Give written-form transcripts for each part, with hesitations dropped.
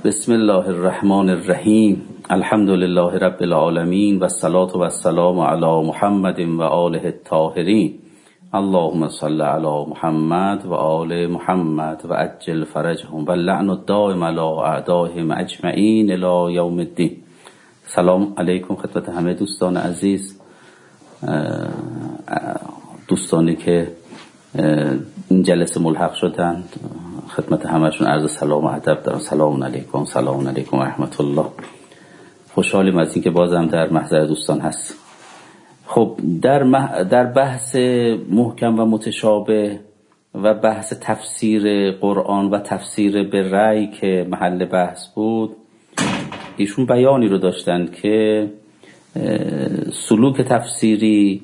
بسم الله الرحمن الرحیم. الحمد لله رب العالمین و الصلاة و السلام علی محمد و آله الطاهرین. اللهم صل علی محمد و آل محمد و عجل فرجهم و اللعن الدائم علی اعدائهم اجمعین الی یوم الدین. سلام علیکم خدمت همه دوستان عزیز، دوستانی که این جلسه ملحق شدند، خدمت همشون عرض سلام و ادب دارم. سلام علیکم، سلام علیکم و رحمت الله. خوشحالیم از این که بازم در محضر دوستان هست. خب در بحث محکم و متشابه و بحث تفسیر قرآن و تفسیر به رأی که محل بحث بود، ایشون بیانی رو داشتند که سلوک تفسیری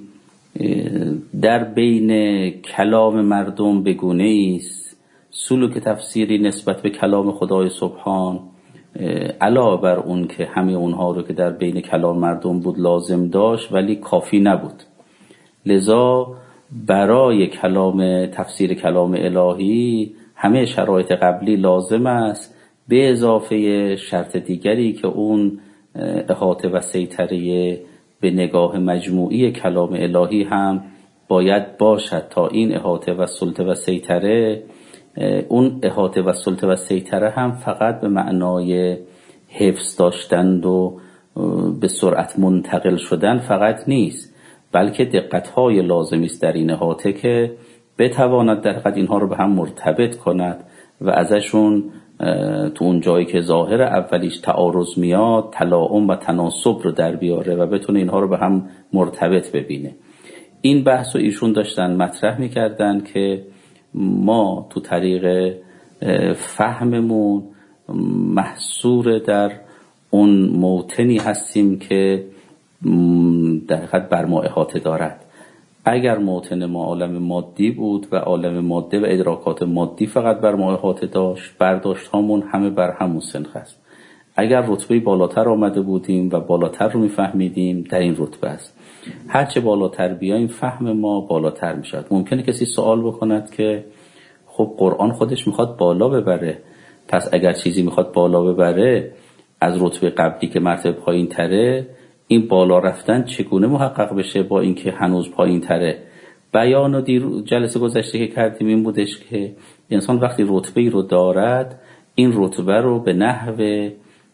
در بین کلام مردم بگونه است. سلوک تفسیری نسبت به کلام خدای سبحان علاوه بر اون که همه اونها رو که در بین کلام مردم بود لازم داشت، ولی کافی نبود. لذا برای تفسیر کلام الهی همه شرایط قبلی لازم است، به اضافه شرط دیگری که اون احاطه و سیطره به نگاه مجموعی کلام الهی هم باید باشد تا این احاطه و سلطه و سیطره، اون احاطه و سلطه و سیطره هم فقط به معنای حفظ داشتن و به سرعت منتقل شدن فقط نیست، بلکه دقت‌های لازمی است در این احاطه که بتواند در حقیقت اینها رو به هم مرتبط کند و ازشون تو اون جایی که ظاهر اولیش تعارض میاد تلاؤم و تناسب رو در بیاره و بتونه اینها رو به هم مرتبط ببینه. این بحث رو ایشون داشتن مطرح میکردن که ما تو طریق فهممون محصور در اون موطنی هستیم که در حقیقت بر ما احاطه دارد. اگر موطن ما عالم مادی بود و عالم ماده و ادراکات مادی فقط بر ما احاطه داشت، برداشت هامون همه بر همون سنخ است. اگر رتبه بالاتر آمده بودیم و بالاتر رو میفهمیدیم، در این رتبه است. هرچه بالاتر بیاییم فهم ما بالاتر میشد. ممکنه کسی سوال بکند که خب قرآن خودش میخواد بالا ببره، پس اگر چیزی میخواد بالا ببره از رتبه قبلی که مرتبه پایین تره، این بالا رفتن چگونه محقق بشه با اینکه هنوز پایین تره؟ بیان و جلسه گذشته که کردیم این بودش که انسان وقتی رتبه‌ای رو دارد، این رتبه رو به نحو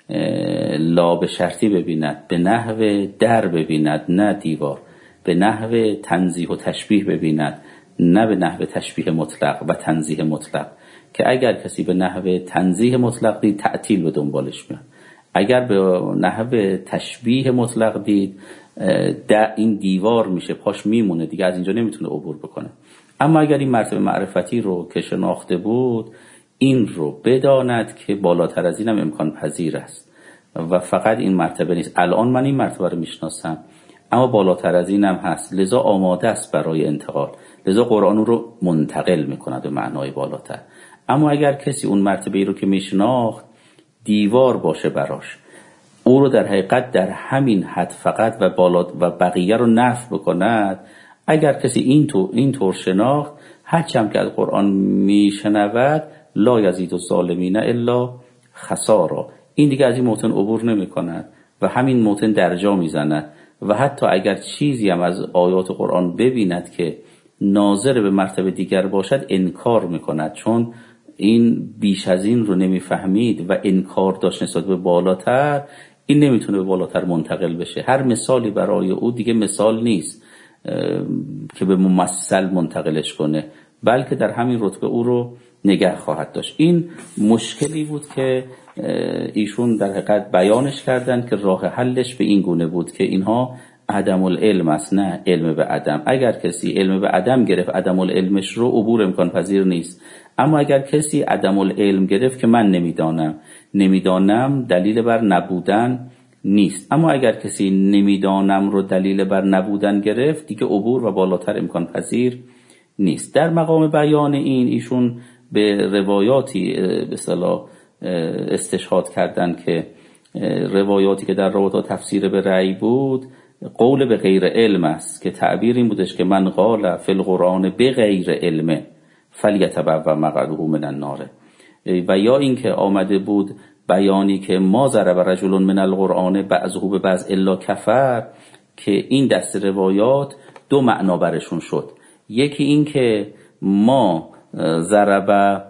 لاب شرطی ببیند، به نحو در ببیند نه دیوار، به نحو تنزیه و تشبیه ببیند نه به نحو تشبیه مطلق و تنزیه مطلق، که اگر کسی به نحو تنزیه مطلق دید تعطیل به دنبالش میاد، اگر به نحو تشبیه مطلق دید این دیوار میشه، پاش میمونه دیگه، از اینجا نمیتونه عبور بکنه. اما اگر این مرتبه معرفتی رو که شناخته بود، این رو بداند که بالاتر از اینم امکان پذیر است و فقط این مرتبه نیست. الان من این مرتبه رو میشناسم اما بالاتر از اینم هست، لذا آماده است برای انتقال، لذا قرآن رو منتقل میکند به معنای بالاتر. اما اگر کسی اون مرتبه رو که میشناخت دیوار باشه براش، او رو در حقیقت در همین حد فقط و بقیه رو نفی بکند، اگر کسی این طور شناخت، هرچند که از قرآن میشنود لا یزید الظالمین الا خسارا، این دیگه از این موطن عبور نمی کند و همین موطن درجا میزند و حتی اگر چیزی هم از آیات قرآن ببیند که ناظر به مرتبه دیگر باشد انکار میکند، چون این بیش از این رو نمیفهمید و انکار داشت نسبت به بالاتر، این نمیتونه به بالاتر منتقل بشه. هر مثالی برای او دیگه مثال نیست که به ممثل منتقلش کنه، بلکه در همین رتبه او رو نگه خواهد داشت. این مشکلی بود که ایشون در حقیقت بیانش کردن که راه حلش به این گونه بود که اینها عدم العلم است، نه علم به عدم. اگر کسی علم به عدم گرفت، عدم العلمش رو عبور امکان پذیر نیست. اما اگر کسی عدم العلم گرفت که من نمیدانم دلیل بر نبودن نیست، اما اگر کسی نمیدانم رو دلیل بر نبودن گرفت، دیگه عبور و بالاتر امکان پذیر نیست. در مقام بیان این ایشون به روایاتی به اصطلاح استشهاد کردن که روایاتی که در رابطه تفسیر به رأی بود قول به غیر علم است، که تعبیر این بودش که من قال فی القرآن به غیر علم فلیتبوأ مقعده من النار، و یا این که آمده بود بیانی که ما ضرب رجل من القرآن بعضه به بعض الا کفر، که این دست روایات دو معنا برشون شد. یکی این که ما ضرب،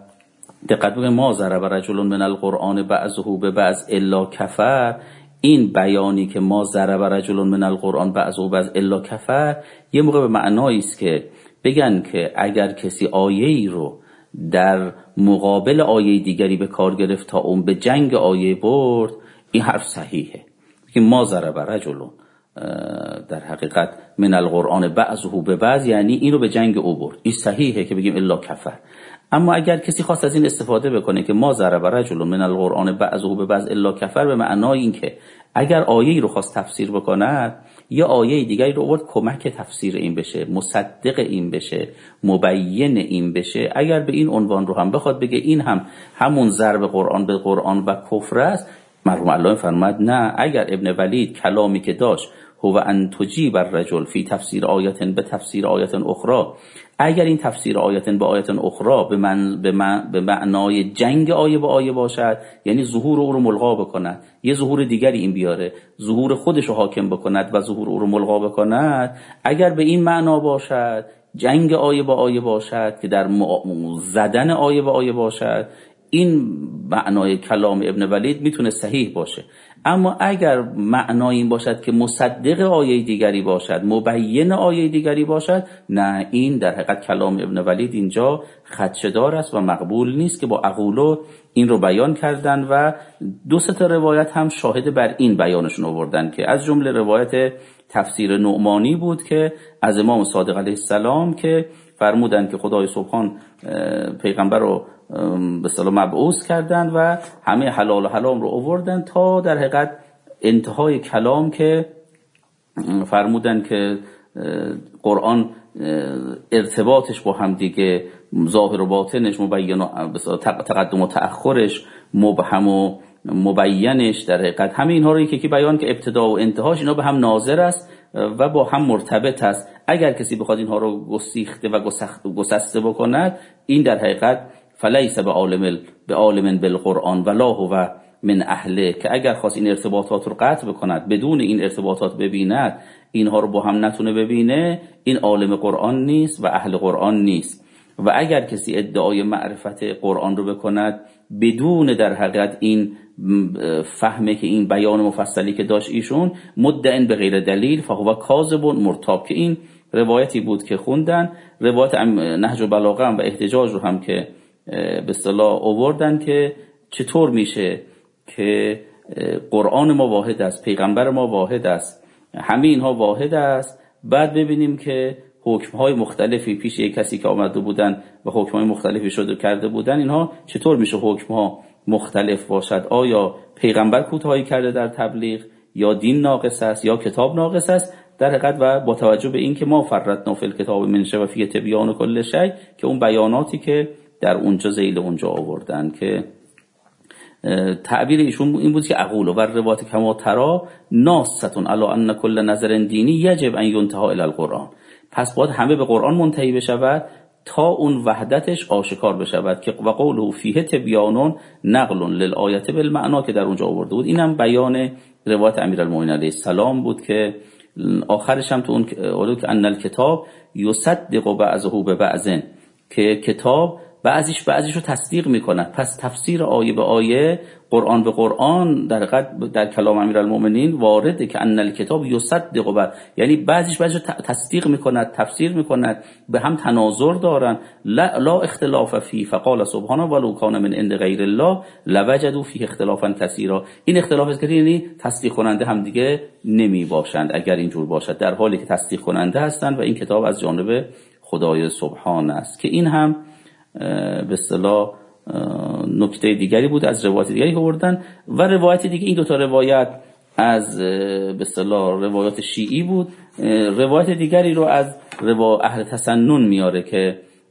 دقت بگید، ما ضرب رجل من القرآن بعضه به بعض الا کفر، این بیانی که ما ضرب رجل من القرآن بعضه به بعض الا کفر یه موقع به معنایی است که بگن که اگر کسی آیه‌ای رو در مقابل آیه دیگری به کار گرفت تا اون به جنگ آیه برد، این حرف صحیحه که ما ضرب رجل در حقیقت من القرآن بعضه به بعض، یعنی این رو به جنگ او برد، این صحیحه که بگیم الا کفر. اما اگر کسی خواست از این استفاده بکنه که ما ضرب رجل من القرآن بعضه به بعض الا کفر، به معنای این که اگر آیه‌ای رو خواست تفسیر بکنه یا آیه دیگری رو آورد کمک تفسیر این بشه، مصدق این بشه، مبین این بشه، اگر به این عنوان رو هم بخواد بگه این هم همون ضرب قرآن به قرآن و کفر است، مرحوم علامه فرمود نه، اگر ابن ولید کلامی که داشت هو ان تجیب الرجل فی تفسیر آیت به تفسیر آیت اخرى، اگر این تفسیر آیت به آیت اخرى به معنای جنگ آیه با آیه باشد، یعنی ظهور او رو ملغا بکند، یه ظهور دیگری این بیاره، ظهور خودش رو حاکم بکند و ظهور او رو ملغا بکند، اگر به این معنا باشد، جنگ آیه با آیه باشد که در زدن آیه با آیه باشد، این معنای کلام ابن ولید میتونه صحیح باشه. اما اگر معنای این باشد که مصدق آیه دیگری باشد، مبین آیه دیگری باشد، نه، این در حقیقت کلام ابن ولید اینجا خدشه‌دار است و مقبول نیست که با عقولو این رو بیان کردن و دو تا روایت هم شاهد بر این بیانشون آوردن که از جمله روایت تفسیر نعمانی بود که از امام صادق علیه السلام که فرمودن که خدای سبحان پیغمبر رو به اصطلاح مبعوث کردن و همه حلال و حرام رو آوردن تا در حقیقت انتهای کلام که فرمودن که قرآن ارتباطش با هم دیگه، ظاهر و باطنش، مبین و تقدم و تأخرش، مبهم و مبینش، در حقیقت همه اینها رو یکی بیان که ابتدا و انتهاش اینا به هم ناظر است و با هم مرتبط است. اگر کسی بخواد اینها رو گسیخته و گسسته بکند، این در حقیقت فلیس به عالم بالقرآن ولا هو من اهله، که اگر خواست این ارتباطات رو قطع بکند، بدون این ارتباطات ببیند، اینها رو با هم نتونه ببینه، این عالم قرآن نیست و اهل قرآن نیست. و اگر کسی ادعای معرفت قرآن رو بکند بدون در حقیقت این فهمه که این بیان مفصلی که داشت ایشون، مدعن به غیر دلیل فهو کاذب مرتاب، که این روایتی بود که خوندن، روایت نهج البلاغه و احتجاج رو هم که به اصطلاح آوردن که چطور میشه که قرآن ما واحد است، پیغمبر ما واحد است، همه اینها واحد است، بعد ببینیم که حکم‌های مختلفی پیش یک کسی که آمده بودن و حکم‌های مختلفی شده کرده بودن، اینها چطور میشه حکم‌ها مختلف باشد؟ آیا پیغمبر کوتاهی کرده در تبلیغ، یا دین ناقص است، یا کتاب ناقص است؟ در حقیقت و با توجه به این که ما فرطنا فی الکتاب من شیء و فیه تبیان کل شیء، که اون بیاناتی که در اونجا ذیل اونجا آوردن که تعبیر ایشون این بود که اقول و روایت کما ترا ناستون علی ان کل نظر دینی یجب ان ینتهی الی القرآن، پس باید همه به قرآن منتهی بشود تا اون وحدتش آشکار بشود، که و قوله فیه تبیان نقل للآیه بالمعنا که در اونجا آورده بود، اینم بیان روایت امیرالمومنین علیه السلام بود که آخرش هم تو اون که ان الکتاب یصدق بعضه ببعض، که کتاب بعضیش رو تصدیق میکنه. پس تفسیر آیه به آیه، قرآن به قرآن در کلام امیرالمومنین وارده که ان الکتاب یصدق یعنی بعضیش رو تصدیق میکند، تفسیر میکند، به هم تناظر دارن. لا اختلاف فی فقال سبحانه ولو کان من عند غیر الله لوجدوا فیه اختلافا کثیرا، این اختلاف است که یعنی تصدیق کننده هم دیگه نمی باشند اگر اینجور باشد، در حالی که تصدیق کننده هستند و این کتاب از جانب خدای سبحان است. که این هم به اصطلاح نکته دیگری بود از روایت دیگری آوردن. و روایت دیگه، این دوتا روایت از به اصطلاح روایات شیعی بود. روایت دیگری رو از اهل تسنن میاره که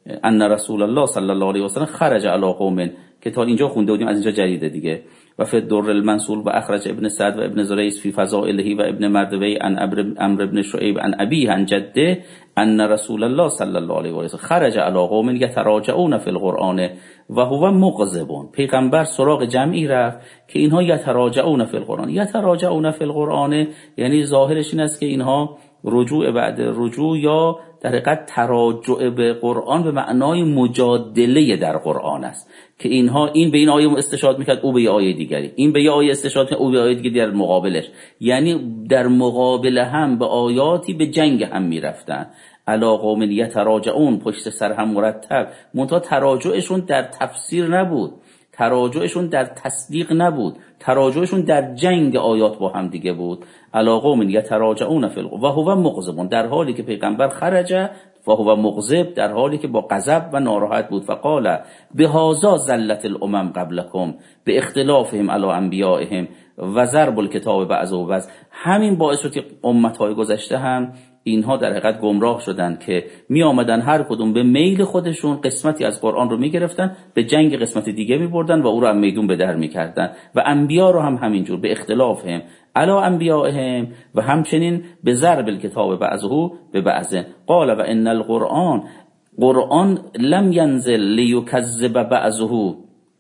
ان رسول الله صلی الله علیه و سلم خرج علی قوم، که تا اینجا خونده بودیم، از اینجا جدیده دیگه. و فی الدر المنصور و اخرج ابن سعد و ابن زریس فی فضائله و ابن مردوی عن عمرو بن شعیب عن ابیه عن جده ان رسول الله صلی الله علیه و سلم خرج علی قوم یتراجعون فی القرآن و هو مغضب. پیغمبر سراغ جمعی رفت که اینها یتراجعون فی القرآن. یتراجعون فی القرآن یعنی ظاهرش این است که اینها رجوع بعد رجوع یا در حقیقت تراجع به قرآن به معنای مجادله در قرآن است، که اینها این به این آیه استشهاد میکرد، او به یه آیه دیگری، این به یه آیه استشهاد میکرد، او به آیه دیگری در مقابلش، یعنی در مقابل هم به آیاتی به جنگ هم میرفتن. علا قوم یتراجعون، پشت سر هم مرتب، منتها تراجعشون در تفسیر نبود، تراجعشون در تصدیق نبود، تراجعشون در جنگ آیات با هم دیگه بود. علا قوم یتراجعون فی القرآن و هو مغضب، در حالی که پیغمبر خرج و هو مغضب، در حالی که با غضب و ناراحت بود. فقال بهذا زلت الامم قبلکم به اختلافهم علی انبیائهم و ضرب الکتاب بعض و بعض. همین باعث شد که امتهای گذشته هم اینها در حقیقت گمراه شدند که می آمدن هر کدوم به میل خودشون قسمتی از قرآن رو می گرفتن، به جنگ قسمت دیگه می بردن و او رو هم میدون به در می کردن. و انبیا رو هم همینجور به اختلافهم علی انبیائهم و همچنین به ضرب الکتاب بعضه به بعض. قال و ان قرآن لم ینزل لیکذب بعضه.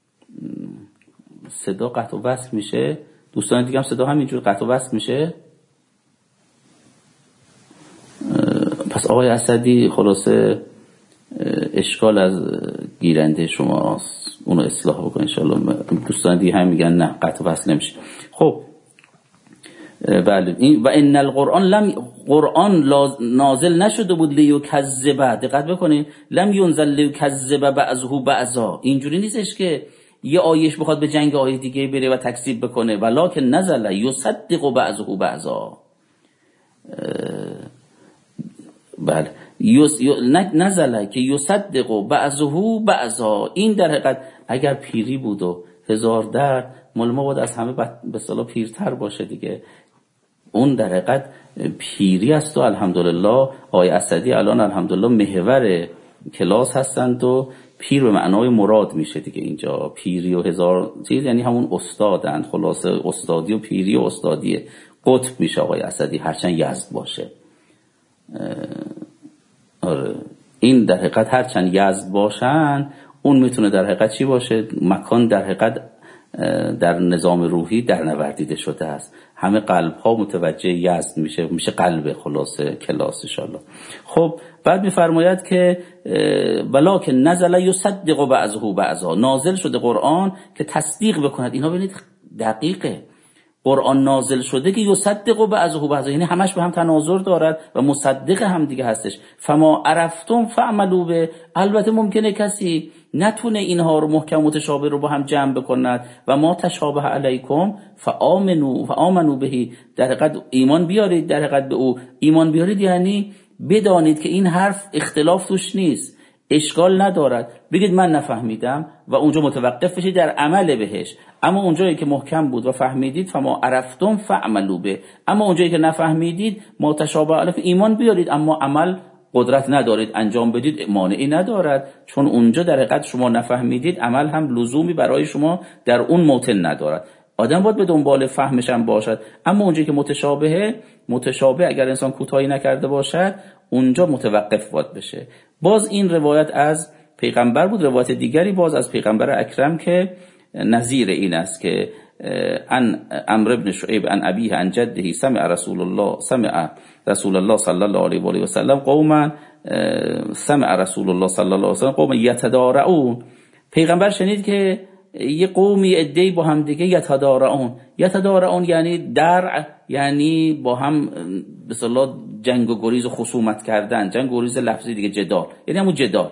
صدا قطع و وصل میشه دوستان دیگه، هم صدا همینجور قطع و وصل میشه. پس آقای اسدی خلاصه اشکال از گیرنده شماست، اونو اصلاح بکن انشالله. دوستان دیگه هم میگن نه قطع و وصل نمیشه. خب بله، این و ان قرآن نازل نشده بود لیکذب. دقت بکنید، لم ینزل لیکذب بعضه بعضا. اینجوری نیستش که یه آیش بخواد به جنگ آیه دیگه بره و تکذیب بکنه، ولکن نزل یصدق بعضه بعضا. بله، نزله که یصدق بعضه بعضا. این در حقیقت اگر پیری بود و هزار درد، مال ما باید از همه به اصطلاح پیرتر باشه دیگه. اون در حقیقت پیری است و الحمدلله آقای اسدی الان الحمدلله محور کلاس هستند و پیر به معنای مراد میشه دیگه. اینجا پیری و هزار چیز یعنی همون استادند. خلاصه استادی و پیری و استادیه قطب میشه آقای اسدی، هرچند یزد باشه. آره، این در حقیقت هرچند یزد باشن، اون میتونه در حقیقت چی باشه؟ مکان در حقیقت در نظام روحی در نوردیده شده است. همه قلب ها متوجه یزد میشه قلب خلاصه کلاس انشالله. خب بعد میفرماید که ولکن نزل یصدق بعضه بعضا. نازل شده قرآن که تصدیق بکند. اینا ببینید دقیقه، قرآن نازل شده که یصدق بعضه بعضا، یعنی همش به هم تناظر دارد و مصدق هم دیگه هستش. فما عرفتم فعملوا به. البته ممکنه کسی نتونه اینها رو محکم متشابه رو با هم جمع بکند. و ما تشابه علیکم فآمنوا به. در حقیقت ایمان بیارید، در حقیقت به او ایمان بیارید یعنی بدانید که این حرف اختلاف توش نیست، اشکال ندارد. بگید من نفهمیدم و اونجا متوقف بشید در عمل بهش. اما اونجایی که محکم بود و فهمیدید فما عرفتم فعملوا به. اما اونجایی که نفهمیدید ما تشابه علیکم ایمان بیارید، اما عمل قدرت ندارید انجام بدید، مانعی ندارد. چون اونجا در حقیقت شما نفهمیدید، عمل هم لزومی برای شما در اون موطن ندارد. آدم باید به دنبال فهمش هم باشد. اما اونجایی که متشابه اگر انسان کوتاهی نکرده باشد، اونجا متوقف باید بشه. باز این روایت از پیغمبر بود. روایت دیگری باز از پیغمبر اکرم که نظیر این است که عن عمرو بن شعیب عن ابیه عن جده سمع رسول الله صلی الله علیه و آله و سلم قوما سمع رسول الله صلی الله علیه و سلم قوما یتدارعون. پیغمبر شنید که یه قومی عده‌ای با هم دیگه یتدارعون یعنی درع، یعنی با هم به اصطلاح جنگ و گریز و خصومت کردن، جنگ و گریز لفظی دیگه، جدال، یعنی همون جدال.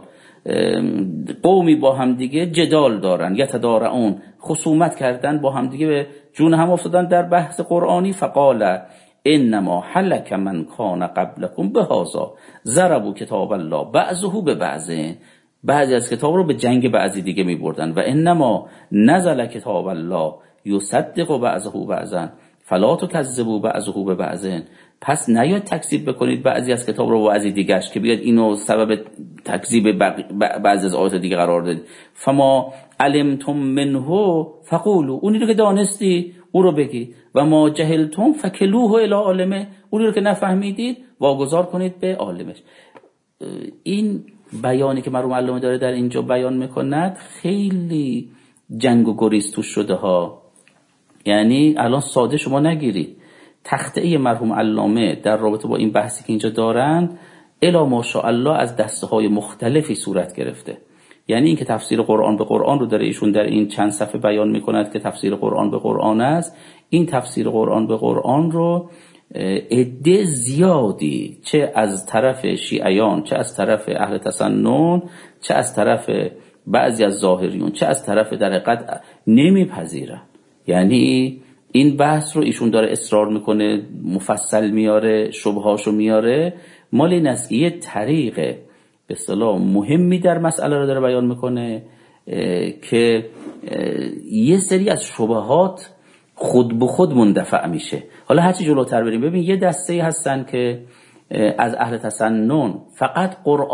قومی با هم دیگه جدال دارن، یتدارعون خصومت کردن با هم دیگه، به جون هم افتادن در بحث قرآنی. فقال انما حلک من کان قبلکم بهذا ضربوا کتاب الله بعضه به بعض. بعضی از کتاب رو به جنگ بعضی دیگه می بردن. و انما نزل کتاب الله یصدق بعضه بعضا فلا تکذبوا بعضه ببعض، پس نیاید تکذیب بکنید بعضی از کتاب رو با بعضی دیگه‌اش که بیاد اینو سبب تکذیب بعضی از آیات دیگه قرار دادید. فما علمتم منه فقولوا، اونی رو که دانستی او رو بگی، و ما جهلتم فکلوه الی عالمه، اونی رو که نفهمیدید واگذار کنید به عالمش. این بیانی که مرحوم علامه داره در اینجا بیان میکند خیلی جنگ و گریز توش شده ها. یعنی الان ساده شما نگیرید، تخته مرحوم علامه در رابطه با این بحثی که اینجا دارند الی ماشاءالله از دسته‌های مختلفی صورت گرفته. یعنی این که تفسیر قرآن به قرآن رو داره ایشون در این چند صفحه بیان میکند که تفسیر قرآن به قرآن است. این تفسیر قرآن به قرآن رو عده زیادی چه از طرف شیعیان، چه از طرف اهل تسنن، چه از طرف بعضی از ظاهریون، چه از طرف در حقیقت نمیپذیرن. یعنی این بحث رو ایشون داره اصرار میکنه، مفصل میاره، شبهاشو میاره، مال این است که یه طریق به اصطلاح مهمی در مسئله رو داره بیان میکنه که یه سری از شبهات خود به خود مندفع میشه. حالا هرچی جلوتر بریم ببین یه دسته هستن که از اهل تسنن فقط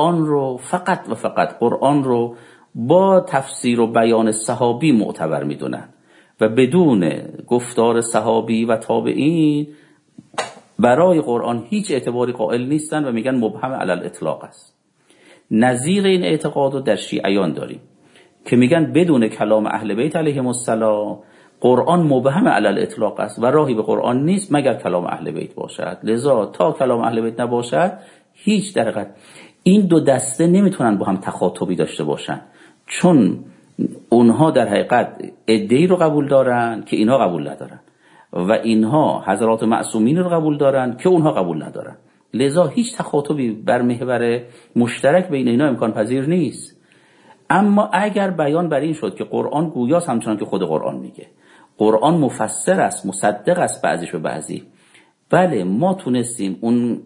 قرآن رو با تفسیر و بیان صحابی معتبر میدونن و بدون گفتار صحابی و تابعین برای قرآن هیچ اعتباری قائل نیستن و میگن مبهم علی الاطلاق است. نظیر این اعتقاد رو در شیعیان داریم که میگن بدون کلام اهل بیت علیهم السلام قرآن مبهم علی الاطلاق است و راهی به قرآن نیست مگر کلام اهل بیت باشد. لذا تا کلام اهل بیت نباشد هیچ در حقیقت این دو دسته نمیتونن با هم تخاطبی داشته باشن، چون اونها در حقیقت ادعی رو قبول دارن که اینها قبول ندارن و اینها حضرات معصومین رو قبول دارن که اونها قبول ندارن. لذا هیچ تخاطبی بر محور مشترک بین اینا امکان پذیر نیست. اما اگر بیان بر این شد که قرآن گویاست همچنان که خود قرآن میگه، قرآن مفسر است، مصدق است بعضیش به بعضی، بله ما تونستیم اون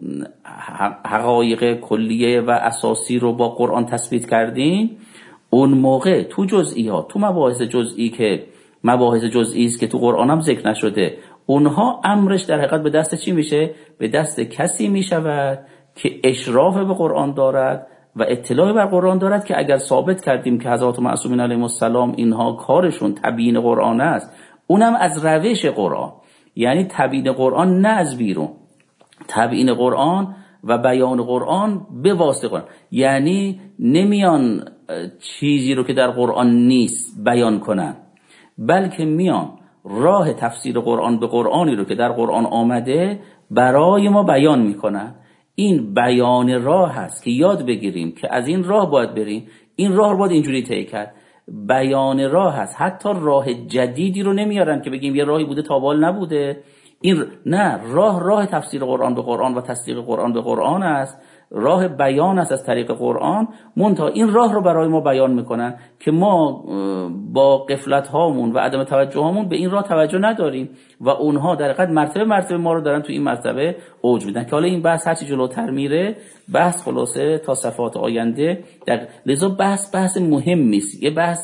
حقایق کلیه و اساسی رو با قرآن تثبیت کردیم، اون موقع تو جزئیات، تو مباحث جزئی که مباحث جزئی است که تو قرآن هم ذکر نشده، اونها امرش در حقیقت به دست چی میشه؟ به دست کسی میشود که اشراف به قرآن دارد و اطلاع بر قرآن دارد که اگر ثابت کردیم که حضرات معصومین علیهم السلام اینها کارشون تبیین قرآن است، اونم از روش قرآن، یعنی تبیین قرآن نه از بیرون، تبیین قرآن و بیان قرآن به واسطه قرآن، یعنی نمیان چیزی رو که در قرآن نیست بیان کنن، بلکه میان راه تفسیر قرآن به قرآنی رو که در قرآن آمده برای ما بیان میکنن. این بیان راه هست که یاد بگیریم که از این راه باید بریم، این راه رو باید اینجوری طی کرد. بیان راه هست، حتی راه جدیدی رو نمیارن که بگیم یه راهی بوده تا بال نبوده. این نه، راه تفسیر قرآن به قرآن و تصدیق قرآن به قرآن است، راه بیان است از طریق قرآن. منتها این راه رو برای ما بیان میکنن که ما با غفلت هامون و عدم توجه هامون به این راه توجه نداریم و اونها در حقیقت مرتبه ما رو دارن تو این مرتبه اوج میدن که حالا این بحث هرچی جلوتر میره بحث خلاصه تا صفحات آینده لذا بحث مهمی است، یه بحث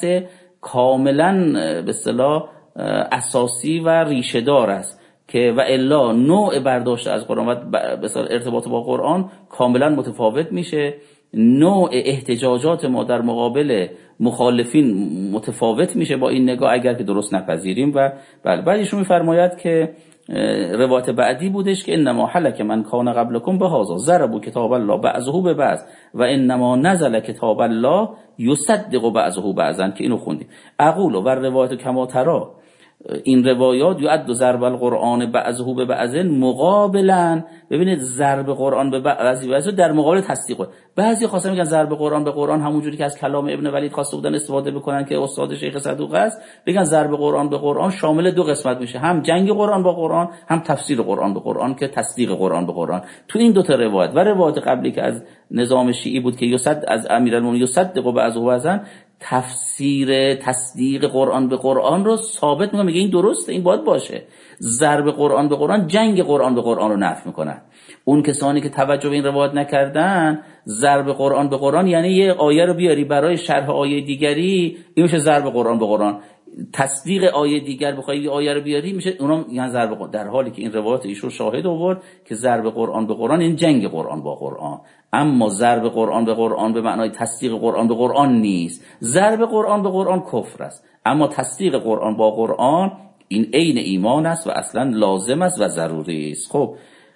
کاملا به اصطلاح اساسی و ریشه دار است که و الا نوع برداشت از قرآن و بسیار ارتباط با قرآن کاملا متفاوت میشه، نوع احتجاجات ما در مقابل مخالفین متفاوت میشه با این نگاه اگر که درست نپذیریم. و بعدشون میفرماید که روایت بعدی بودش که انما حلک من کان قبلکم بهذا ضربوا کتاب الله بعضه ببعض و انما نزل کتاب الله یصدق بعضه بعضا که اینو خوندیم. اقول و روایت کما تری، این روایات یعد ضرب القرآن بعضه به بعض مقابلا، ببینید ضرب قرآن به بعضی در مقابل تصدیق. بعضی خاصه میگن ضرب قرآن به قرآن همونجوری که از کلام ابن ولید خواسته بودن استفاده بکنن که استاد شیخ صدوق است، بگن ضرب قرآن به قرآن شامل دو قسمت میشه، هم جنگ قرآن با قرآن، هم تفسیر قرآن به قرآن که تصدیق قرآن به قرآن. تو این دو تا روایت و روایت قبلی که از نظام شیعی بود که یصد از امیرالمومنین یصدق بعضه بعضا، تفسیر تصدیق قرآن به قرآن رو ثابت میکنه، میگه این درسته، این باید باشه. ضرب قرآن به قرآن جنگ قرآن به قرآن رو نفی میکنن. اون کسانی که توجه به این روایت نکردن، ضرب قرآن به قرآن یعنی یه آیه رو بیاری برای شرح آیه دیگری، این میشه ضرب قرآن به قرآن. تصدیق آیه دیگر بخوای آیه رو بیاری میشه اونا میگن ضرب قرآن، در حالی که این روایت ایشون شاهد آورد که ضرب قرآن به قرآن این جنگ قرآن با قرآن، اما ضرب قرآن به قرآن به معنای تصدیق قرآن به قرآن نیست. ضرب قرآن به قرآن کفر است، اما تصدیق قرآن با قرآن این عین ایمان است و اصلا لازم است و ضروری است. خب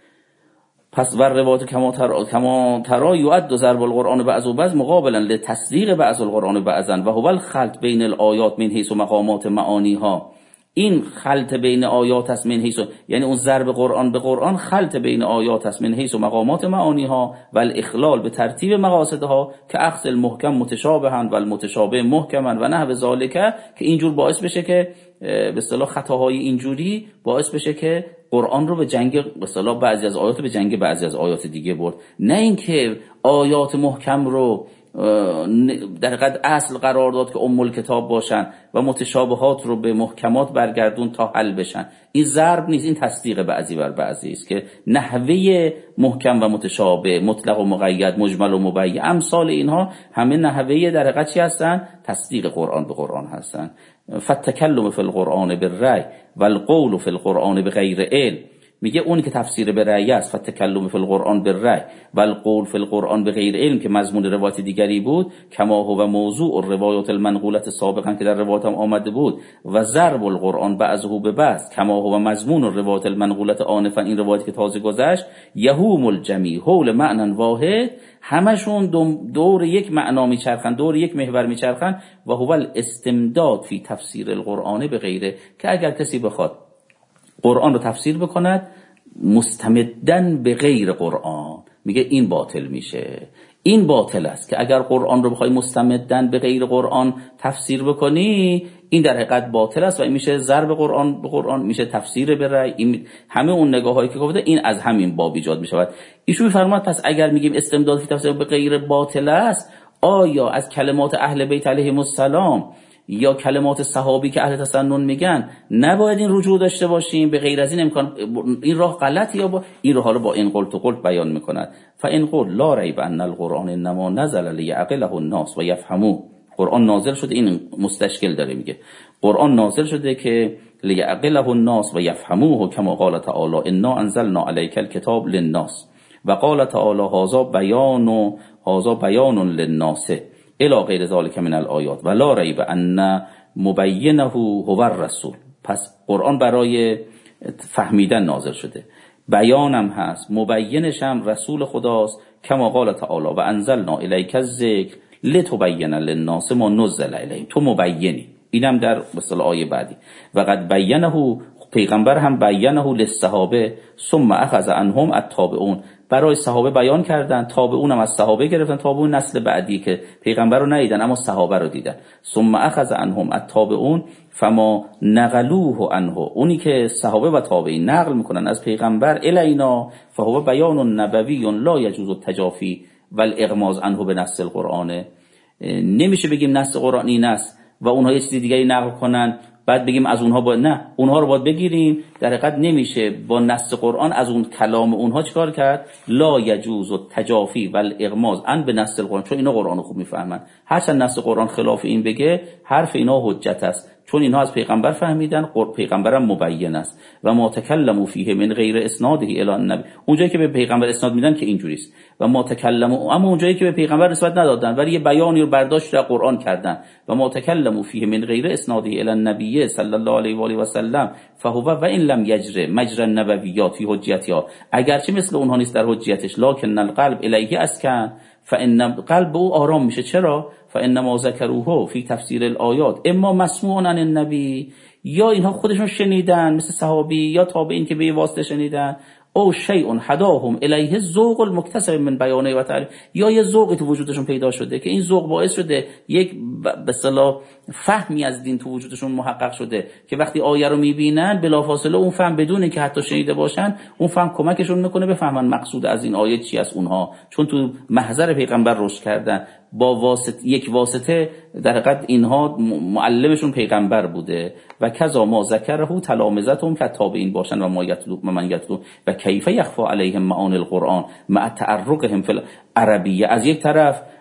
پس ور روایت کما ترا یعد ضرب القرآن بعض و بعض مقابلا لتصدیق بعض القرآن بعضا و هو الخلط بین الآیات من حیث مقامات معانیها. این خلط بین آیات است من حیث، یعنی اون ضرب قرآن به قرآن خلط بین آیات است من حیث مقامات معانیها و الاخلال به ترتیب مقاصدها که اخذ المحکم متشابها و المتشابه محکما و نحو ذالک، که اینجور باعث بشه که به اصطلاح خطاهای اینجوری باعث بشه که قرآن رو به جنگ به اصطلاح بعضی از آیات به جنگ بعضی از آیات دیگه برد، نه اینکه آیات محکم رو در حقیقت اصل قرار داد که ام الکتاب باشن و متشابهات رو به محکمات برگردون تا حل بشن. این ضرب نیست، این تصدیق بعضی بر بعضی است که نحوه محکم و متشابه، مطلق و مقید، مجمل و مبین، امثال اینها همه نحوه در حقیقت چی هستن؟ تصدیق قرآن به قرآن هستن. فالتکلم فی القرآن بالرأی و القول فی القرآن بغیر علم، میگه اونی که تفسیر به رأی است فتکلم فی القرآن بالرأی و القول فی القرآن بغیر علم، که مضمون روایت دیگری بود، کما هو موضوع الروایات المنقولة سابقا که در روایت هم آمده بود، و ضرب القرآن بعضه به بعض کما هو مضمون الروایات المنقولة آنفا، این روایت که تازه گذشت، یهوم الجمیع حول معنی واحد، همشون دور یک معنا میچرخن، دور یک محور میچرخن، و هو الاستمداد فی تفسیر القرآن بغیره، که اگر کسی بخواد قرآن رو تفسیر بکند مستمدن به غیر قرآن، میگه این باطل میشه. این باطل است که اگر قرآن رو بخوای مستمدن به غیر قرآن تفسیر بکنی، این در حقیقت باطل است و این میشه ضرب قرآن به قرآن، میشه تفسیر به رأی. این همه اون نگاهایی که گفته این از همین باب ایجاد میشود. ایشون میفرماد پس اگر میگیم استمداد فی تفسیر به غیر باطل است، آیا از کلمات اهل بیت علیهم السلام یا کلمات صحابی که اهل تسنن میگن نباید این رجوع داشته باشیم؟ به غیر از این امکان این راه غلط، یا با این راه با این قلت و قلت بیان میکند. فان قل لا ریب ان القرآن انما نزل لیعقله الناس و یفهموه، قرآن نازل شده، این مستشکل داره میگه قرآن نازل شده که لیعقله الناس و یفهموه، کما قال تعالی انا انزلنا علیک الکتاب للناس، و قال تعالی هذا بیان للناس الی غیر ذلک من الآیات و لا ریب ان مبینه هو الرسول. پس قرآن برای فهمیدن نازل شده، بیانم هست، مبینش هم رسول خداست، کما قال تعالی و انزلنا الیک الذکر لتبین للناس ما نزل الیهم، تو مبینی. اینم در مثلا آیه بعدی، و قد بینه، پیغمبر هم بینه للصحابه ثم اخذ عنهم التابعون، برای صحابه بیان کردن، تابعون هم از صحابه گرفتن، تابعون نسل بعدی که پیغمبر رو ندیدن اما صحابه رو دیدن. ثم اخذ عنهم التابعون فما نقلوه عنه، اونی که صحابه و تابعین نقل میکنن از پیغمبر الینا، فهو بیان نبوی لا یجوز التجافی و الاغماض عنه به نص القرآن. نمیشه بگیم نص قرآن این است و اونها یه چیز دیگه نقل کنن بعد بگیم از اونها باید، نه، اونها رو باید بگیریم. در حقیقت نمیشه با نص قرآن از اون کلام اونها چیکار کرد؟ لا یجوز التجافی و الاغماض عن به نص القرآن، چون اینا قرآن رو خوب میفهمن، هرچند نص قرآن خلاف این بگه حرف اینا حجت است، چون اینها از پیغمبر فهمیدن، پیغمبرم مبین است. و ما تکلموا فیه من غیر اسناده الی النبی، اونجایی که به پیغمبر اسناد میدن که اینجوری است. و ما تکلموا، اما اونجایی که به پیغمبر نسبت ندادن ولی یه بیانی رو برداشت در قرآن کردن، و ما تکلموا فیه من غیر اسناده الی النبی صلی الله علیه و آله و سلم فهو و ان لم یجر مجرى النبویات فی حجتها، اگرچه مثل اونها نیست در حجتش، لکن القلب الیه اسکن، فان قلب او آرام میشه. چرا؟ فانما ذکروه فی تفسیر الآیات اما مسموعا عن النبی، یا اینها خودشون شنیدن مثل صحابی یا تابعین که به واسطه شنیدن، او شیء هداهم الیه ذوق المکتسب من بیانه و تعریف، یا یه ذوقی تو وجودشون پیدا شده که این ذوق باعث شده یک به اصطلاح فهمی از دین تو وجودشون محقق شده که وقتی آیه رو میبینن بلافاصله اون فهم بدون اینکه حتی شنیده باشن اون فهم کمکشون میکنه بفهمن مقصود از این آیه چی است اونها، چون تو محضر پیغمبر رشد کردن، با یک واسطه در حقیقت اینها معلمشون پیغمبر بوده. و کذا ما ذکره تلامذتهم کتابین باشن و ما یتلو من یتلو و کیف یخفى علیهم معانی القرآن مع تعرقهم فی العربیه. از یک طرف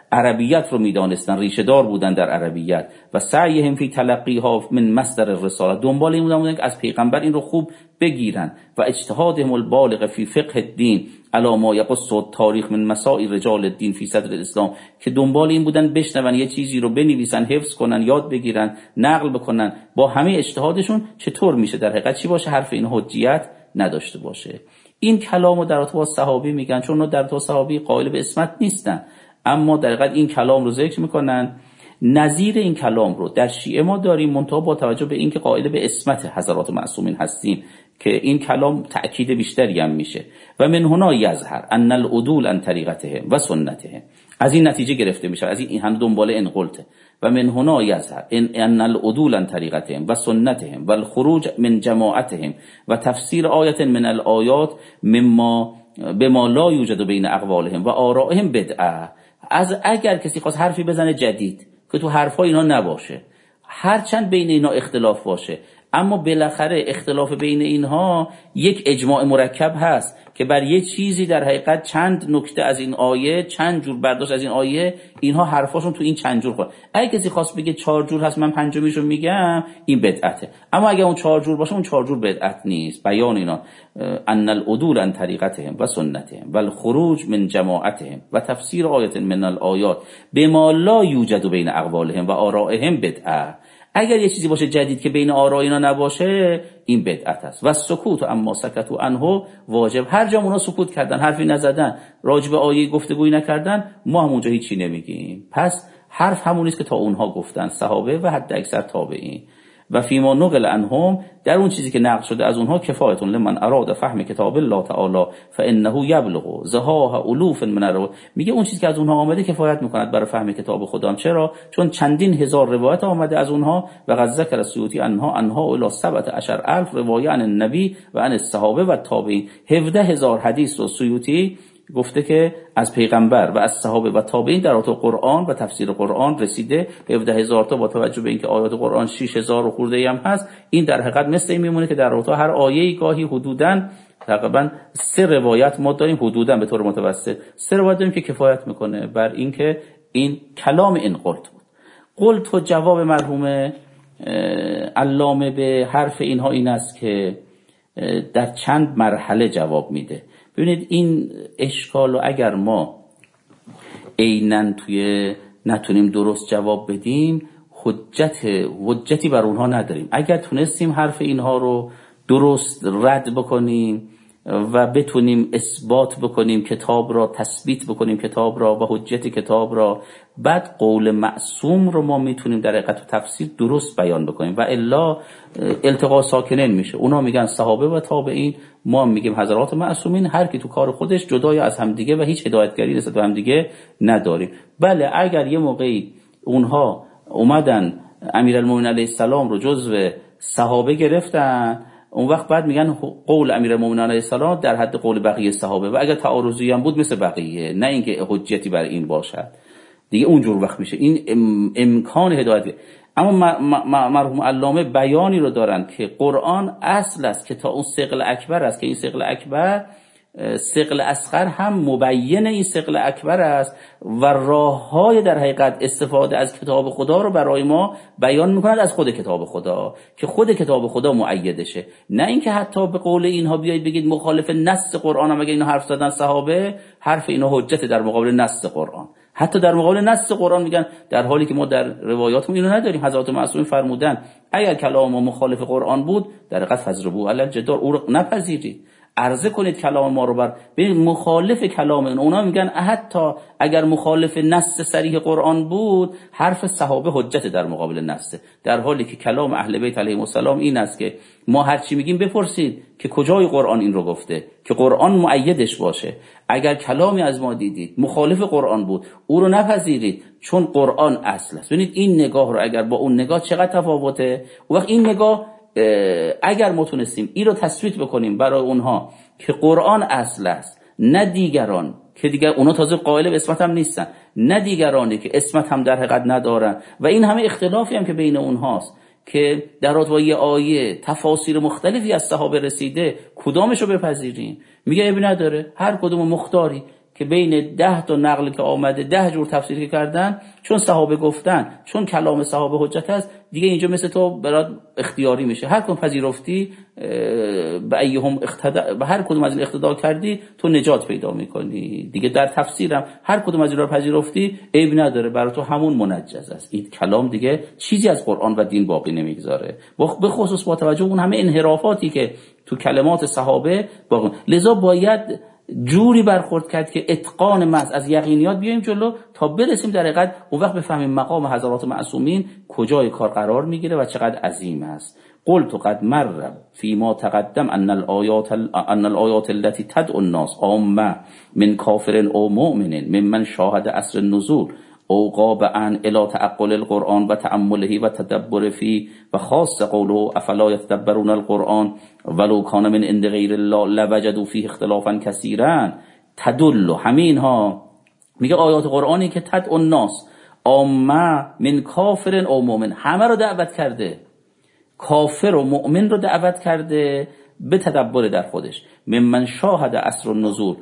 عربیت رو میدانستن، ریشه دار بودن در عربیت و سعیهم فی تلقیها من مصدر الرساله، دنبال این بودن که از پیغمبر این رو خوب بگیرن و اجتهادهم البالغ فی فقه الدین علی ما یقص التاریخ من مسائل رجال الدین فی صدر الاسلام، که دنبال این بودن بشنون یه چیزی رو بنویسن، حفظ کنن، یاد بگیرن، نقل بکنن، با همه اجتهادشون چطور میشه در حقیقت چی باشه، حرف این حجیت نداشته باشه. این کلامو در ارتباط با صحابی میگن، چون اونا در ارتباط صحابی قائل به اسمت نیستن، اما در حقیقت این کلام رو ذکر میکنن. نظیر این کلام رو در شیعه ما داریم، منتها با توجه به اینکه قائل به اسمت حضرات معصومین هستیم که این کلام تأکید بیشتری هم میشه. و من هنا یظهر ان العدول عن طریقتهم و سنتهم، از این نتیجه گرفته میشه، از این هم دنبال این قلته. و من هنا یظهر ان العدول عن طریقتهم و سنتهم و الخروج من جماعتهم و تفسیر آیه من الآیات مما بما لا یوجد بین اقوالهم و آرائهم بدعه. از اگر کسی خواست حرفی بزنه جدید که تو حرفای اینا نباشه، هرچند بین اینا اختلاف باشه، اما بالاخره اختلاف بین اینها یک اجماع مرکب هست که بر یه چیزی در حقیقت چند نکته از این آیه، چند جور برداشت از این آیه، اینها حرفاشون تو این چند جور خورد. اگه کسی خواست بگه 4 جور هست، من پنجمیشو میگم، این بدعته. اما اگه اون 4 جور باشه، اون 4 جور بدعت نیست. بیان اینا ان العدول عن طریقتهم و سنتهم و الخروج من جماعتهم و تفسیر آیه من الآیات بما لا یوجد بین اقوالهم و آرائهم بدعه. اگر یه چیزی باشه جدید که بین آرا اینا نباشه، این بدعت است. و سکوت اما سکتوا عنه واجب، هر جا اونا سکوت کردن، حرفی نزدن، راجع به آیه گفتگویی نکردن، ما هم اونجا هیچی نمیگیم. پس حرف همون است که تا اونها گفتن، صحابه و حد اکثر تابعین. و فیما نقل عنهم، در اون چیزی که نقل شده از اونها، کفایت لمن اراد فهم کتاب الله تعالی فانه یبلغ زهاها الوف من الروایات، میگه اون چیزی که از اونها آمده کفایت میکند برای فهم کتاب خدا. چرا؟ چون چندین هزار روایت آمده از اونها. و قد ذکر السیوطی انها الی 17,000 روایه عن النبی و عن الصحابه و التابعین. 17,000 حدیث رو سیوطی گفته که از پیغمبر و از صحابه و تابعین در ارتباط قرآن و تفسیر قرآن رسیده. 17,000 تا با توجه به اینکه آیات قرآن 6,000 و خورده ای هم هست، این در حقیقت مثل این میمونه که در ارتباط هر آیه‌ای گاهی حدوداً تقریباً 3 روایت ما داریم، حدوداً به طور متوسط 3 روایت داریم که کفایت میکنه بر اینکه این کلام این قلت بود. قلت و جواب مرحوم علامه به حرف اینها این است که در چند مرحله جواب میده. ببینید این اشکال رو اگر ما عیناً توی نتونیم درست جواب بدیم، حجتی بر اونها نداریم. اگر تونستیم حرف اینها رو درست رد بکنیم و بتونیم اثبات بکنیم کتاب را، تثبیت بکنیم کتاب را و حجت کتاب را، بعد قول معصوم رو ما میتونیم در حقیقت تفسیر درست بیان بکنیم. و الا التقاء ساکنین میشه. اونا میگن صحابه و تابعین، ما میگیم حضرات معصومین، هر کی تو کار خودش جدای از همدیگه و هیچ هدایتگری نسبت به همدیگه نداریم. بله اگر یه موقعی اونها اومدن امیرالمومنین علیه السلام رو جزو صحابه گرفتن، اون وقت بعد میگن قول امیرالمومنین علیه السلام در حد قول بقیه صحابه، و اگر تعارضی هم بود مثل بقیه، نه اینکه حجتی بر این باشد دیگه، اونجور وقت میشه این امکان هدایت. اما مرحوم علامه بیانی رو دارن که قرآن اصل است که تا اون ثقل اکبر است، که این ثقل اکبر ثقل اصغر هم مبین این ثقل اکبر است و راههای در حقیقت استفاده از کتاب خدا رو برای ما بیان میکند از خود کتاب خدا، که خود کتاب خدا مؤیدشه. نه اینکه حتی به قول اینها بیایید بگید مخالف نص قرآن هم، اگه اینا حرف زدن صحابه، حرف اینا حجت در مقابل نص قرآن، حتی در مقابل نص قرآن میگن، در حالی که ما در روایاتمون اینو نداریم. حضرات معصومین فرمودن اگر کلام ما مخالف قرآن بود در حقیقت فضربوا علی الجدار، او رو نپذیرید، عرضه کنید کلام ما رو بر مخالف کلام اونا. میگن حتی اگر مخالف نص صریح قرآن بود، حرف صحابه حجت در مقابل نص، در حالی که کلام اهل بیت علیهم السلام این است که ما هر چی میگیم بپرسید که کجای قرآن این رو گفته، که قرآن مؤیدش باشه. اگر کلامی از ما دیدید مخالف قرآن بود، او رو نپذیرید، چون قرآن اصل است. ببینید این نگاه رو اگر با اون نگاه چقدر تفاوته. اون وقت این نگاه اگر ما تونستیم این رو تثبیت بکنیم برای اونها که قرآن اصل است، نه دیگران، که دیگر اونا تازه قائل به اسمت هم نیستن، نه دیگرانی که اسمت هم در حقیقت ندارن، و این همه اختلافی هم که بین اونهاست که در رابطه آیه تفاسیر مختلفی از صحابه رسیده، کدامش رو بپذیریم؟ میگه ابی نداره، هر کدوم مختاری که بین 10 تا نقل که آمده 10 جور تفسیر کردن، چون صحابه گفتن، چون کلام صحابه حجت است، دیگه اینجا مثل تو برات اختیاری میشه، هر کدوم پذیرفتی به ایهم اقتدا، به هر کدوم از این اقتدا کردی تو نجات پیدا میکنی دیگه. در تفسیرم هر کدوم از اینا رو پذیرفتی عیب نداره، برای تو همون منجز است. این کلام دیگه چیزی از قرآن و دین باقی نمیگذاره، به خصوص با توجه اون همه انحرافاتی که تو کلمات صحابه باقی. لذا باید جوری برخورد کرد که اتقان محض از یقینیات بیایم جلو تا برسیم در حقیقت اون وقت بفهمیم مقام حضرات معصومین کجای کار قرار میگیره و چقدر عظیم است. قلت قد مر فيما تقدم ان الآيات التي تدعو الناس عامة من كافر او مؤمن ممن شاهد عصر النزول او قابعا الى تعقل القرآن و تأمله و تدبر فيه و خاص قوله افلا يتدبرون القرآن ولو كان من عند غير الله لوجدوا فيه اختلافا كثيرا تدل. همین ها میگه آیات قرآنی که تدعو الناس عامة من کافر او مؤمن، همه رو دعوت کرده، کافر و مؤمن رو دعوت کرده به تدبر در خودش. ممن شاهد عصر النزول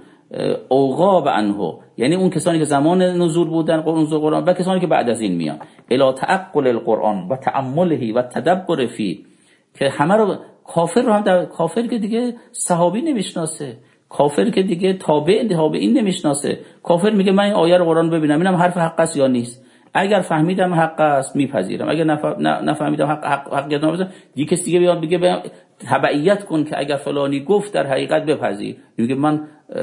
اوقاب عنه، یعنی اون کسانی که زمان نزول بودن قرآن و کسانی که بعد از این میان، الی تعقل القرآن و تأمله و تدبر فی، که همه رو کافر رو هم کافر که دیگه صحابی نمیشناسه، کافر که دیگه تابعین نمیشناسه، کافر میگه من این آیه رو قرآن ببینم اینم حرف حق است یا نیست، اگر فهمیدم حق است میپذیرم، اگر نفهمیدم حقیقت نمیپذیرم. دیگه کسی دیگه بیاد بگه تبعیت کن که اگر فلانی گفت در حقیقت بپذیر، میگه من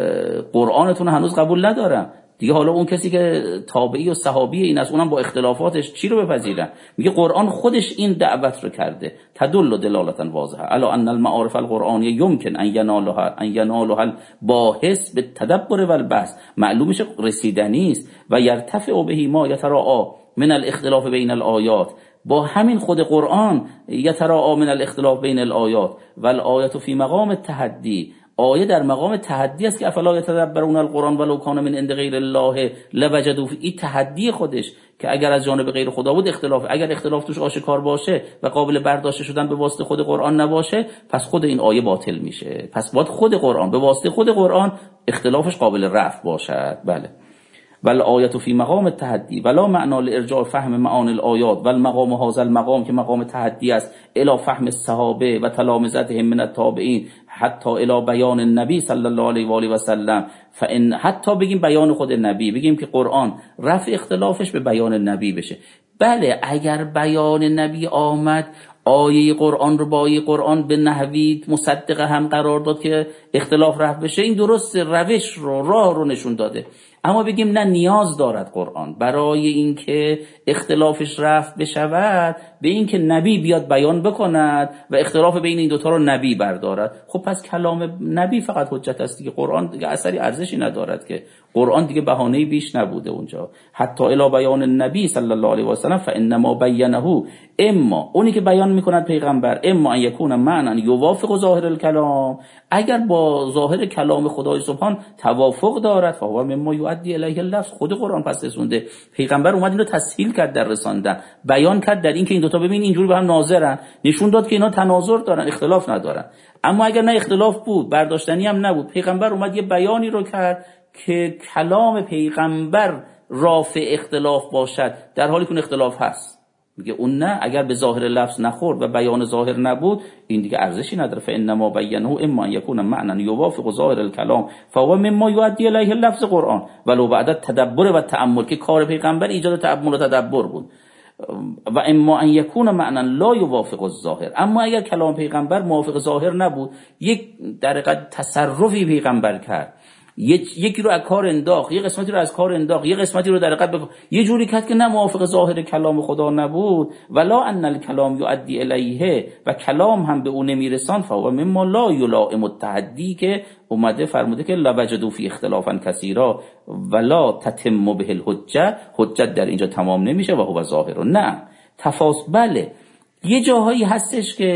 قرآنتون هنوز قبول ندارم دیگه. حالا اون کسی که تابعی و صحابی این است اونم با اختلافاتش چی رو بپذیرن؟ میگه قرآن خودش این دعوت رو کرده. تدل دلالتا واضحه الا ان المعارف القرآنیه يمكن ان ينالها الباحث بالتدبر والبحث، معلومش رسیدنی است. و یرتفع به ما یتراءى من الاختلاف بین الآیات، با همین خود قرآن یتراءى من الاختلاف بین الآیات والآیات فی مقام التحدی، آیه در مقام تحدی است که افلا یتدبرون القرآن ولو کان من عند غیر الله لوجدوا فیه، این تحدی خودش که اگر از جانب غیر خدا بود اختلاف، اگر اختلاف توش آشکار باشه و قابل برداشت شدن به واسطه خود قرآن نباشه، پس خود این آیه باطل میشه. پس باید خود قرآن به واسطه خود قرآن اختلافش قابل رفع باشد. بله. والآیت فی مقام التحدی ولا معنا لارجاع فهم معانی الآیات والمقام هذا المقام که مقام تحدی است الی فهم الصحابه و تلامذتهم من التابعین حتی الی بیان النبی صلی الله علیه و آله و سلم. فان حتی بگیم بیان خود نبی، بگیم که قرآن رفع اختلافش به بیان نبی بشه. بله اگر بیان نبی آمد آیه قرآن رو با آیه قرآن به نحوی مصدق هم قرار داد که اختلاف رفع بشه، این درست روش رو راه رو نشون داده. اما بگیم نه، نیاز دارد قرآن برای اینکه اختلافش رفع بشود به اینکه نبی بیاد بیان بکند و اختلاف بین این دوتا رو نبی بردارد. خب پس کلام نبی فقط حجت است دیگه، قرآن دیگه اثری ارزشی ندارد که، قرآن دیگه بهانه‌ای بیش نبوده اونجا. حتی الی بیان النبی صلی الله علیه و سلم فانما بینه، اما اونی که بیان میکند پیغمبر، اما ان یکون معنی یوافق ظاهر الکلام، اگر با ظاهر کلام خدای سبحان توافق دارد، فهو مما یؤدی الیه اللفظ، خود قرآن پس رسونده، پیغمبر اومد اینو تسهیل کرد در رساندن، بیان کرد در این که این دوتا ببین اینجوری به هم ناظرن، نشون داد که اینا تناظر دارن، اختلاف ندارن. اما اگر نه اختلاف بود، برداشتنی هم نبود، پیغمبر اومد یه بیانی رو کرد که کلام پیغمبر رافع اختلاف باشد در حالی که اون اختلاف هست. میگه اون نه، اگر به ظاهر لفظ نخورد و بیان ظاهر نبود این دیگه ارزشی نداره. فانما بینه اما ان یکون معنی یوافق ظاهر الکلام فهو مما یؤدی الیه لفظ قرآن ولو بعد تدبر و تأمل، که کار پیغمبر ایجاد تأمل و تدبر بود. و اما ان یکون معنی لا یوافق الظاهر، اما اگر کلام پیغمبر موافق ظاهر نبود، یک در حقیقت تصرفی پیغمبر کرد، یکی رو از کار انداخت، یه قسمتی رو از کار انداخت، یه قسمتی رو در حقیقت یه جوری کرد که نه موافق ظاهر کلام خدا نبود، ولا ان الکلام یؤدی الیه، و کلام هم به اون نمیرسان، فهو مما لا یلائم التحدی، که اومده فرموده که لوجدوا فی اختلافا کثیرا ولا تتم به الحجه، حجت در اینجا تمام نمیشه و هو ظاهر. نه بله یه جاهایی هستش که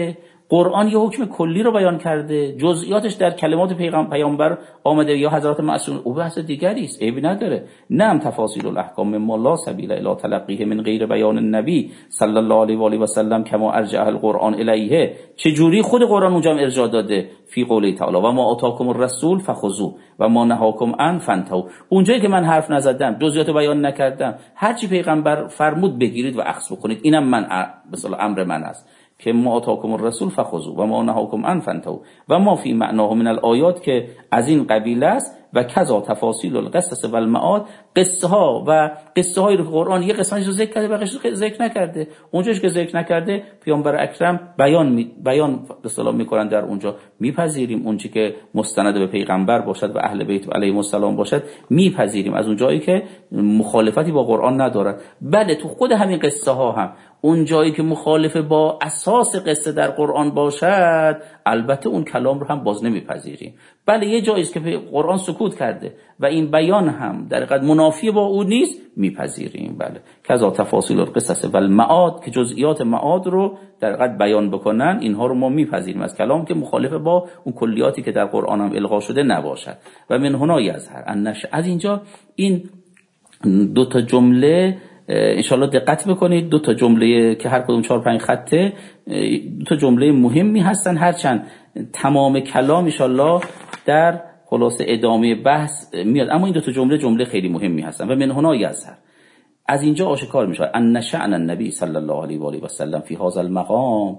قرآن یه حکم کلی رو بیان کرده، جزئیاتش در کلمات پیامبر آمده یا حضرات معصومین، او بحث دیگری است، عیبی نداره. نعم تفاصیل الاحکام مما لا سبیل الی تلقیه من غیر بیان النبی صلی الله علیه و آله و سلم کما ارجع القرآن الیه، چه جوری خود قرآن اونجا ارجاع داده فی قوله تعالی و ما آتاکم الرسول فخذوه و ما نهاکم عن فانتهوا. اونجایی که من حرف نزدم، جزئیات بیان نکردم، هر چی پیغمبر فرمود بگیرید و اخذ بکنید، اینم من به اصطلاح امر من است که ما آتاکم الرسول فخذوه و ما نهاکم عن فانتهوا و ما فی معناه من الآیات که از این قبیل است و کذا تفاصیل القصص و المعاد، قصه ها و قصه هایی رو که قرآن یه قسمتش رو ذکر کرده بقیش رو ذکر نکرده، اونجاش که ذکر نکرده پیامبر اکرم بیان به اصطلاح میکنن، در اونجا میپذیریم اون چیزی که مستند به پیغمبر باشد و اهل بیت علیهم السلام باشد میپذیریم، از اونجایی که مخالفتی با قرآن ندارد. بله تو خود همین قصه ها هم اون جایی که مخالف با اساس قصه در قرآن باشد البته اون کلام رو هم باز نمیپذیریم. بله یه جایی است که قرآن سکوت کرده و این بیان هم در حقیقت منافی با اون نیست، میپذیریم. بله کذا تفاصیل القصص و المعاد که جزئیات معاد رو در حقیقت بیان بکنن، اینها رو ما میپذیریم از کلام که مخالف با اون کلیاتی که در قرآن هم القا شده نباشد. و من هنا یظهر از اینجا این دو تا جمله انشالله دقت بکنید، دو تا جمله که هر کدوم 4-5 خطه، دو تا جمله مهمی هستن، هرچند تمام کلام انشالله در خلاصه ادامه بحث میاد، اما این دو تا جمله خیلی مهمی هستن. و من هنا یظهر از اینجا آشکار میشه ان شأن النبی صلی الله علیه و آله و سلم فی هذا المقام.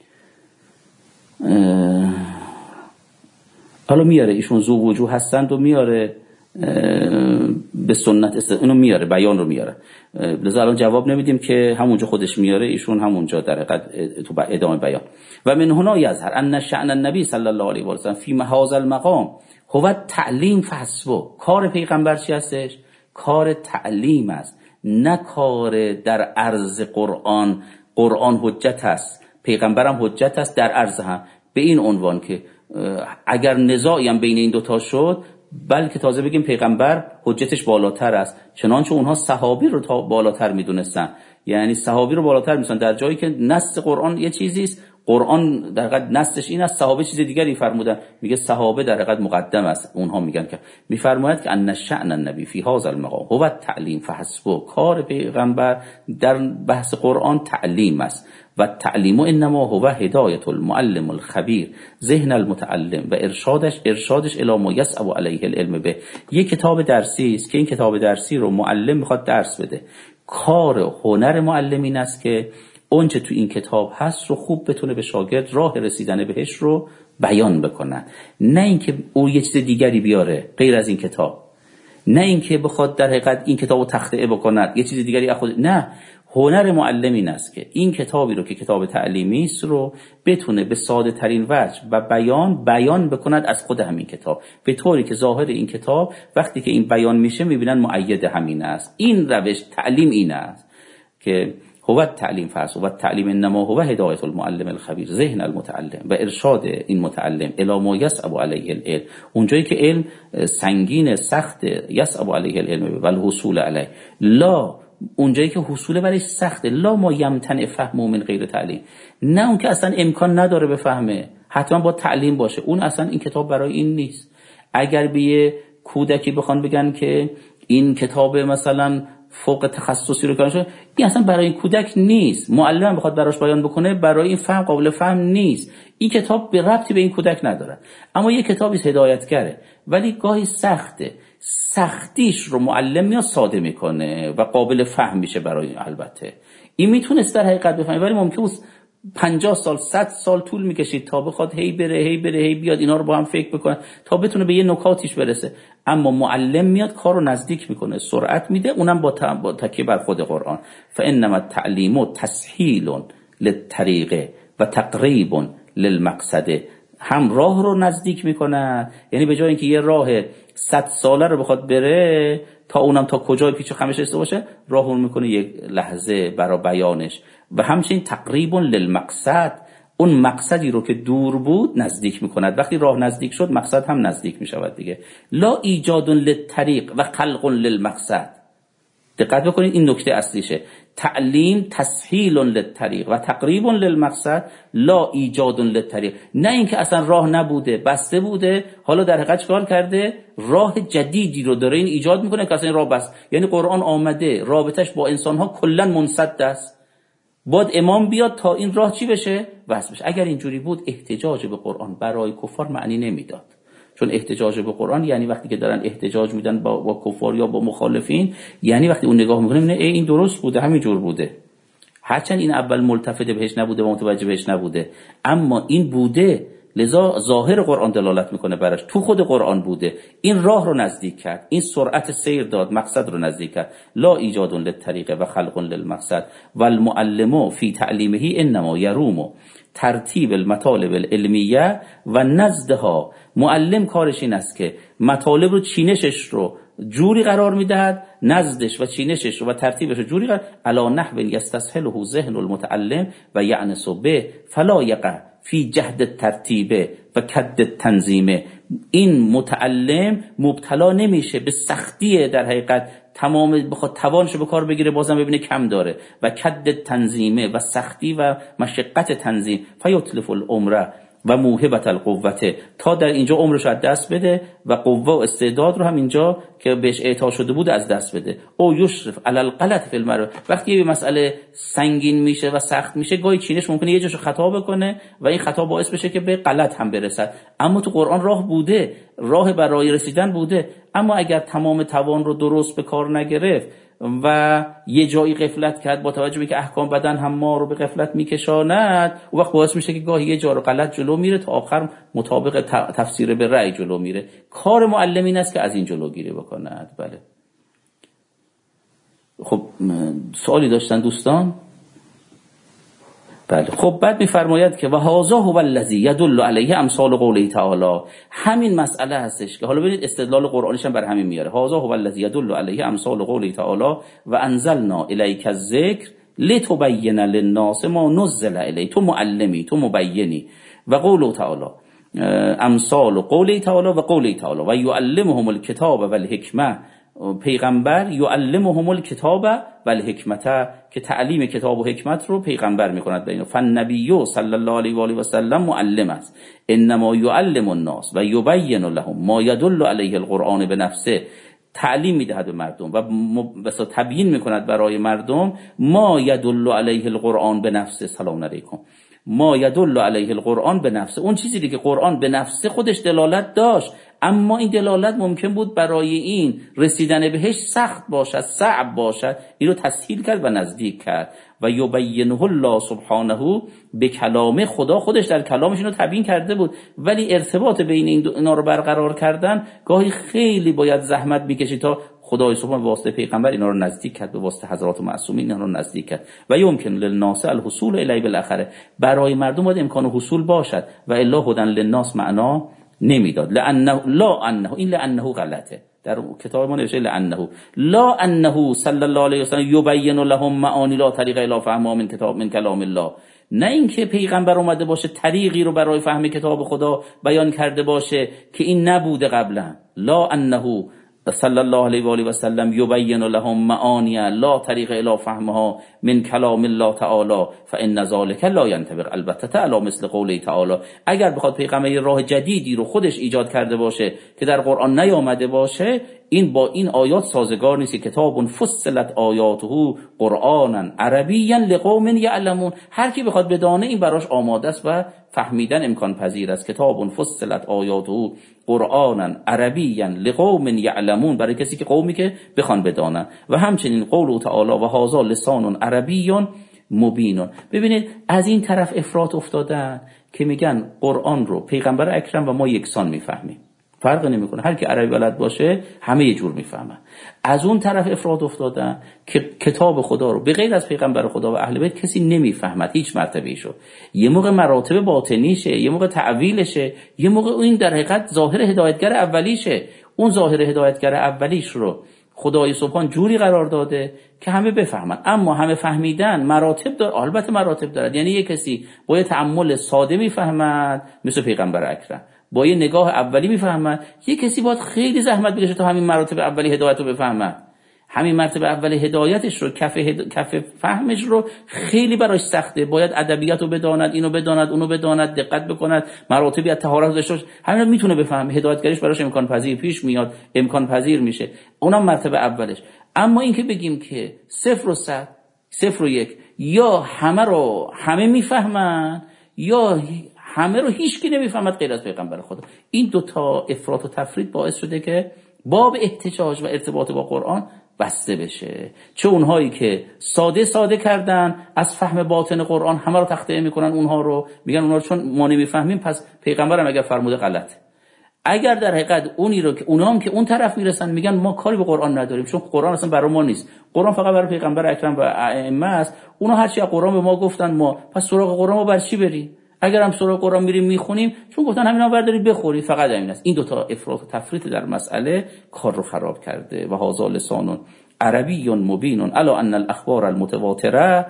حالا میاره ایشون ذو وجوه هستند و میاره به سنت اینو میاره، بیان رو میاره، لذا الان جواب نمیدیم که همونجا خودش میاره ایشون، همونجا در حقیقت تو ادامه بیان. و من هنا یظهر ان شأن النبی صلی الله علیه و آله فی هذا المقام هو تعلیم فحسبه. کار پیغمبر چی هستش؟ کار تعلیم است، نه کار در عرض قرآن. قرآن حجت است، پیغمبرم حجت است در عرض هم، به این عنوان که اگر نزاعی هم بین این دوتا شد بلکه تازه بگیم پیغمبر حجتش بالاتر است، چنانچه اونها صحابی رو تا بالاتر میدونستن، یعنی صحابی رو بالاتر میدونستن در جایی که نص قرآن یه چیزی است، قرآن در حقیقت نصش این است، صحابه چیز دیگری فرمودن، میگه صحابه در حقیقت مقدم است، اونها میگن که میفرماید که ان شأن النبی فی هذا المقام هو تعلیم فحسبه. کار پیغمبر در بحث قرآن تعلیم است و تعلیم انما هو هدایت المعلم الخبیر ذهن المتعلم و ارشادش الی ما یصعب علیه العلم به. یک کتاب درسی است که این کتاب درسی رو معلم میخواد درس بده، کار هنر معلم این است که اونچه تو این کتاب هست رو خوب بتونه به شاگرد راه رسیدن بهش رو بیان بکنه، نه اینکه او یه چیز دیگری بیاره غیر از این کتاب، نه اینکه بخواد در حقیقت این کتابو تخطئه بکنه یه چیز دیگری خود، نه. هنر معلم این است که این کتابی رو که کتاب تعلیمی است رو بتونه به ساده ترین وجه و بیان بکند از خود همین کتاب، به طوری که ظاهر این کتاب وقتی که این بیان میشه میبینن مؤید همین است. این روش تعلیم این است که هو تعلیم فرض و تعلیم انما هو هدایت المعلم الخبیر ذهن المتعلم و ارشاد این متعلم الی ما یصعب علیه العلم. اونجایی که علم سنگین سخت یصعب علیه العلم و الحصول علیه، لا اونجایی که حصول برش سخته، لا ما یمتنع فهمه من غیر تعلیم، نه اون که اصلا امکان نداره بفهمه، حتما با تعلیم باشه، اون اصلا این کتاب برای این نیست. اگر به یه کودکی بخوان بگن که این کتاب مثلا فوق تخصصی رو کنه، این اصلا برای این کودک نیست، معلم بخواد براش بیان بکنه برای این فهم قابل فهم نیست، این کتاب به ربطی به این کودک نداره. اما یه کتابی هدایتگره ولی گاهی سخته، سختیش رو معلم میاد ساده میکنه و قابل فهم میشه برای البته این میتونست در حقیقت بفهمه، ولی ممکنه 50 سال 100 سال طول میکشید تا بخواد هی بره بیاد اینا رو با هم فکر بکنه تا بتونه به یه نکاتیش برسه. اما معلم میاد کار رو نزدیک میکنه، سرعت میده، اونم با تکیه بر خود قرآن. فانما التعلیم تسهیل للطریق و تقریب للمقصد، هم راه رو نزدیک میکنه، یعنی به جای اینکه یه راه 100 ساله رو بخواد بره تا اونم تا کجای پیچ و خمش رسیده باشه، راهو میکنه یک لحظه برای بیانش. و همچنین تقریب للمقصد، اون مقصدی رو که دور بود نزدیک میکند، وقتی راه نزدیک شد مقصد هم نزدیک میشود دیگه. لا ایجاد للطریق و خلق للمقصد. دقت بکنید این نکته اصلیشه، تعلیم تسهیل للطریق و تقریب للمقصد لا ایجاد للطریق. نه اینکه اصلا راه نبوده، بسته بوده، حالا در حقیقت چیکار کرده؟ راه جدیدی رو داره این ایجاد میکنه که اصلا این راه بس. یعنی قرآن آمده رابطش با انسان‌ها کلا منسد است، باید امام بیاد تا این راه چی بشه؟ وصل بشه. اگر اینجوری بود احتجاج به قرآن برای کفار معنی نمیداد، چون احتجاج به قرآن یعنی وقتی که دارن احتجاج میدن با کفار یا با مخالفین، یعنی وقتی اون نگاه میکنه نه این درست بوده، همین جور بوده، هرچند این اول ملتفت بهش نبوده و متوجه بهش نبوده، اما این بوده، لذا ظاهر قرآن دلالت میکنه براش، تو خود قرآن بوده، این راه رو نزدیک کرد، این سرعت سیر داد، مقصد رو نزدیک کرد. لا ایجاد للطریق و خلق للمقصد و المعلم فی تعلیمه انما یروم ترتیب المطالب العلمیه و نزدها. معلم کارش این است که مطالب رو، چینشش رو جوری قرار میدهد، نزدش و چینشش رو و ترتیبش رو جوری قرار علی نحو یستسهله ذهن المتعلم و یعنس به فلا یقع فی جهد الترتیب و کد التنظیم. این متعلم مبتلا نمیشه به سختی، در حقیقت تمام بخواد توانش به کار بگیره بازم ببینه کم داره، و کد تنظیمه و سختی و مشقت تنظیم، فیتلف العمر و موهبت القوته، تا در اینجا عمرش از دست بده و قوه و استعداد رو هم اینجا که بهش اعطا شده بود از دست بده. او یشرف علی الغلط فی المرء، وقتی یه مسئله سنگین میشه و سخت میشه گاهی چینش ممکنه یه جاشو خطا بکنه و این خطا باعث بشه که به غلط هم برسد. اما تو قرآن راه بوده، راه برای رسیدن بوده، اما اگر تمام توان رو درست به کار نگرفت و یه جایی غفلت کرد، با توجه به که احکام بدن هم ما رو به غفلت میکشاند، و وقت باعث میشه که گاهی یه جا رو غلط جلو میره تا آخر مطابق تفسیر به رأی جلو میره. کار معلم این است که از این جلوگیری بکند. بله. خب سوالی داشتن دوستان؟ بله. خب بعد میفرماید که و هذا هو الذی یدل علیه امثال قوله تعالی، همین مسئله هستش که حالا ببینید استدلال قرآنیش هم بر همین میاره. هذا هو الذی یدل علیه امثال قوله تعالی و انزلنا الیک الذکر لتبین للناس ما نزل الیک. تو معلمی، تو مبینی. و قوله تعالی امثال قوله تعالی و قوله تعالی و یعلمهم الکتاب و الحکمه، پیغمبر یعلمهم الکتاب و الحکمت، که تعلیم کتاب و حکمت رو پیغمبر میکند بینه. فالنبی صلی الله علیه و آله و سلم معلم است، انما یعلم الناس و یبین لهم ما یدل علیه القرآن بنفسه، تعلیم میدهد به مردم و بس تبیین میکند برای مردم ما یدل علیه القرآن بنفسه. سلام علیکم. ما یدل علیه القرآن بنفسه، اون چیزی که قرآن به نفسه خودش دلالت داشت، اما این دلالت ممکن بود برای این رسیدن بهش سخت باشد، صعب باشد، این رو تسهیل کرد و نزدیک کرد. و یبینه الله سبحانه به کلامه، خدا خودش در کلامش اینو تبیین کرده بود، ولی ارتباط بین اینا رو برقرار کردن گاهی خیلی باید زحمت بکشید تا خدای سبحانه به واسطه پیغمبر اینا رو نزدیک کرد، به واسطه حضرات معصومین اینا رو نزدیک کرد. و یمکن للناس الحصول الیه بالاخره، برای مردم باید امکان حصول باشد، و الا هدن للناس معنا نمیداد. لانه لا انه، این لانه غلطه، در کتاب ما نوشته لانه لا انه صلی الله علیه و سلم یبین لهم معانی لا طریق الی فهم من کتاب من کلام الله، نه اینکه پیغمبر اومده باشه طریقی رو برای فهم کتاب خدا بیان کرده باشه که این نبوده قبلا. لا انه صلی الله علیه و آله و سلم یبین لهم معانی لا طریق الی فهمها من کلام الله تعالی فان ذلک لا ینطبق البته تعالی مثل قوله تعالی. اگر بخواد پیغمبر راه جدیدی رو خودش ایجاد کرده باشه که در قرآن نیامده باشه، این با این آیات سازگار نیست. کتاب فصلت آیاته قرآنا عربیا لقوم یعلمون، هر کی بخواد بدانه این براش آماده است و فهمیدن امکان پذیر است. کتاب فصلت آیاته قرآنا عربیا لقوم یعلمون، برای کسی که قومی که بخوان بدانن. و همچنین قول تعالی و هذا لسان عربی مبین. ببینید از این طرف افراط افتادن که میگن قرآن رو پیغمبر اکرم و ما یکسان میفهمیم، فرق نمیکنه، هر کی عربی بلد باشه همه یه جور میفهمن. از اون طرف افراد افتادن که کتاب خدا رو به غیر از پیغمبر خدا و اهل بیت کسی نمیفهمد هیچ مرتبهشو. یه موقع مراتب باطنیشه، یه موقع تعویلشه، یه موقع این در حقیقت ظاهر هدایتگر اولیشه. اون ظاهر هدایتگر اولیش رو خدای سبحان جوری قرار داده که همه بفهمن، اما همه فهمیدن مراتب داره. البته مراتب داره، یعنی یه کسی با یه تأمل ساده میفهمد مثل پیغمبر اکرم، با یه نگاه اولی میفهمد، یه کسی باید خیلی زحمت بکشه تا همین مراتب اولی هدایت رو بفهمد. همین مرتبه اول هدایتش رو، کف فهمش رو خیلی براش سخته. باید ادبیات رو بداند، اینو بداند، اونو بداند، دقت بکند، مراتبی از طهارت داشته باشه. همین میتونه بفهمه، هدایتگریش براش امکان پذیر پیش میاد، امکان پذیر میشه. اونم مرتبه اولش. اما اینکه بگیم که 0 و 100، 0 و 1، یا همه رو همه میفهمن یا همه رو هیچکی نمیفهمد غیر از پیغمبر خدا، این دوتا افراط و تفرید باعث شده که باب احتجاج و ارتباط با قرآن بسته بشه. چه اونهایی که ساده کردن از فهم باطن قرآن همه رو تخطئه میکنن، اونها رو میگن اونها رو چون ما نمیفهمیم پس پیغمبرم اگر فرموده غلطه. اگر در حقیقت اونی رو که اونام که اون طرف میرسن میگن ما کاری به قرآن نداریم، چون قرآن اصلا برای ما نیست، قرآن فقط برای پیغمبر اکرم و ائمه است، اونا هر چی از قرآن به ما گفتن ما پس سراغ قرآن ما برای چی بریم؟ اگر هم سراغ قرآن میریم میخونیم چون گفتن همینا بردارید بخورید، فقط همین است. این دوتا افراط و تفریط در مسئله کار رو خراب کرده. و هذا لسان عربی مبین علی ان الاخبار المتواتره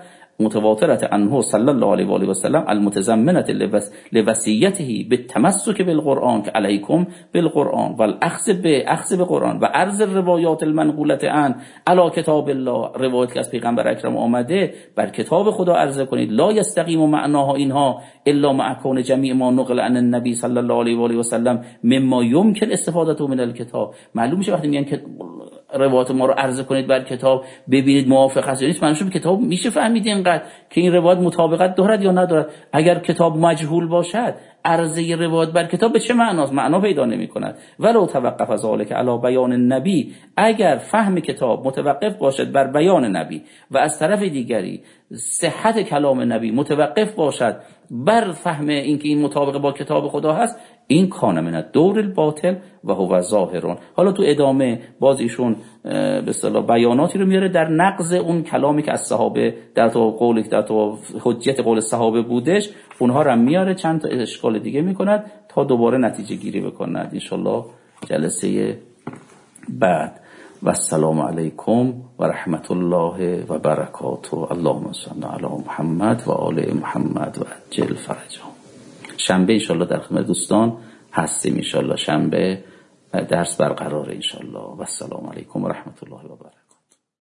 عنه صلی الله علیه و آله و سلم المتضمنه لوصیته بالتمسک بالقرآن که علیکم بالقرآن و الاخذ بقرآن و عرض الروایات المنقوله عن علی کتاب الله، روایت که از پیغمبر اکرم آمده بر کتاب خدا عرضه کنید. لا یستقیم معناها اینها الا مع کون جمیع ما نقل عن النبی صلی الله علیه و آله و سلم مما یمکن استفادته من الکتاب. معلوم میشه وقتی میگن که روایت ما رو عرضه کنید بر کتاب ببینید موافق است یا نیست، معنیش کتاب میشه فهمید اینقدر که این روایت مطابقت دارد یا ندارد. اگر کتاب مجهول باشد عرضه روایت بر کتاب به چه معناست؟ معنا پیدا نمی‌کند. ولو توقف ذلک علی بیان النبی، اگر فهم کتاب متوقف باشد بر بیان نبی و از طرف دیگری صحت کلام نبی متوقف باشد بر فهم اینکه این مطابق با کتاب خدا هست، این کان من الدور الباطل و هو ظاهر. حالا تو ادامه باز ایشون به اصطلاح بیاناتی رو میاره در نقض اون کلامی که از صحابه در تو قولی در تو حجت قول صحابه بودش، اونها رو میاره چند تا اشکال دیگه میکند تا دوباره نتیجه گیری بکند ان شاءالله جلسه بعد. و السلام علیکم و رحمت الله و برکاته. اللهم صل علی محمد و آل محمد و عجل فرجهم. شنبه ان شاءالله در خدمت دوستان هستیم، ان شاءالله شنبه درس برقراره ان شاءالله. و السلام علیکم و رحمت الله و برکاته.